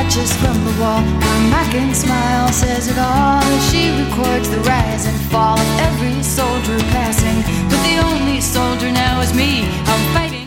watches from the wall. Her mocking smile says it all as she records the rise and fall of every soldier passing. But the only soldier now is me. I'm fighting